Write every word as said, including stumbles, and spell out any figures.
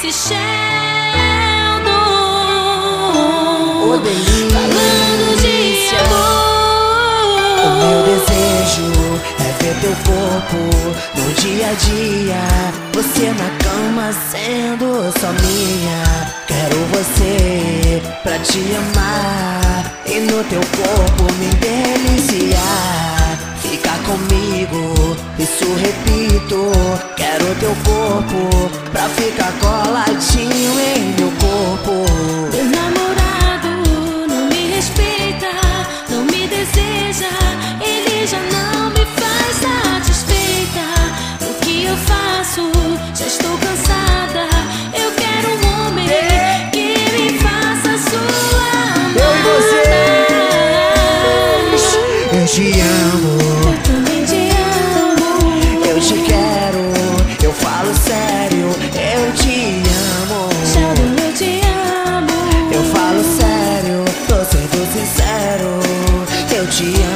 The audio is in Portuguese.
insistendo, ô delícia, falando de amor. o meu desejo é ver teu corpo no dia a dia, você na cama sendo só minha. Quero você pra te amar e no teu corpo me deliciar. Fica comigo, isso repito. Quero teu corpo pra ficar coladinho em meu corpo. Meu namorado não me respeita, não me deseja, ele já não me faz satisfeita. O que eu faço? Já estou cansada. Eu quero um homem que me faça sua amada. Eu e vocês, eu te amo, Eu também te amo. eu te quero, eu falo sério, eu te amo. Sheldon, eu te amo. Eu falo sério, tô sendo sincero, eu te amo.